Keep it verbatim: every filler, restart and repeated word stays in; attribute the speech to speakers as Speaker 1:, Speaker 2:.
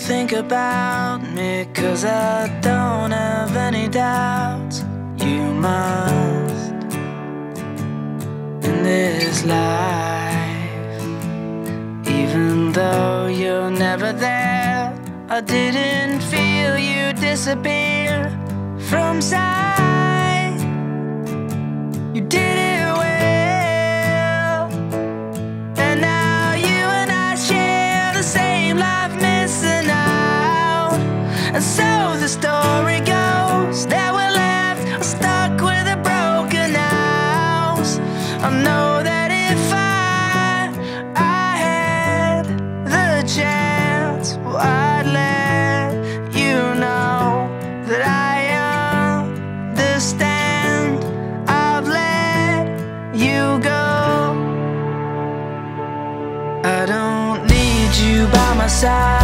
Speaker 1: think about me, 'cause I don't have any doubts. You must, in this life, even though you're never there. I didn't feel you disappear from sight. You did it well, and now you and I share the same life, missing out. And so the story goes that we're left stuck with a broken house. I know that if I, I had the chance, well, I'd let you know that I understand. I've let you go. I don't need you by my side.